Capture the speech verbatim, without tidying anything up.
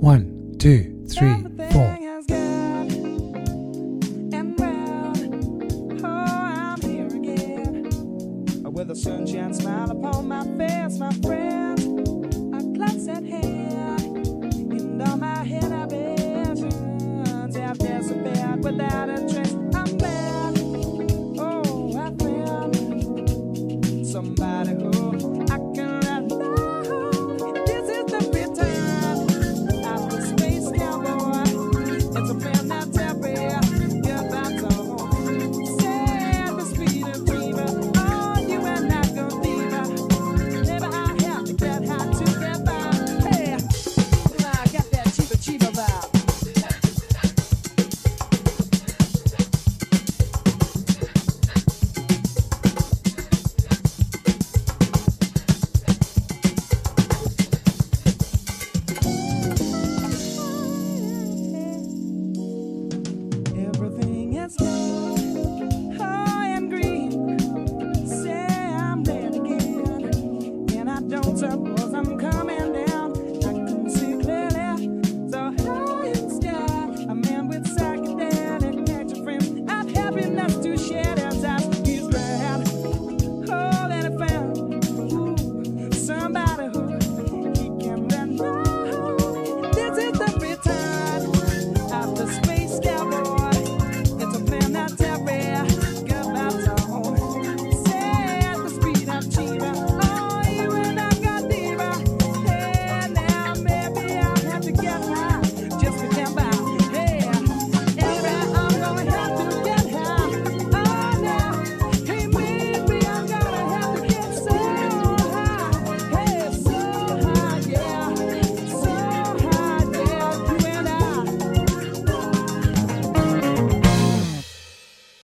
One, two, three, four. Everything has got and round. Oh, I'm here again with a sunshine smile upon my face, my friend. A glass at hand, and on my head I visions. I've disappeared without a trace. I'm mad. Oh, I found somebody who I can rely on. This is the return of the space cowboy. It's a fan that's everywhere. Get back home. Say the speed of dreamer. Oh, you and I go deeper. Never I have to get high to get by. Hey, I got that cheaper, cheaper vibe. Everything is high and green. Say I'm dead again, and I don't suppose.